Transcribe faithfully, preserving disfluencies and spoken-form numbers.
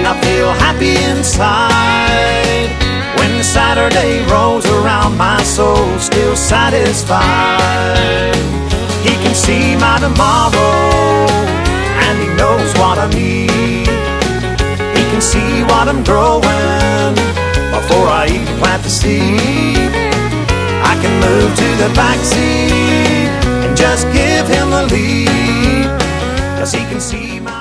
I feel happy inside. When Saturday rolls around, my soul's still satisfied. He can see my tomorrow, and he knows what I need. He can see what I'm growing before I even plant the seed. I can move to the backseat and just give him the lead, 'cause he can see my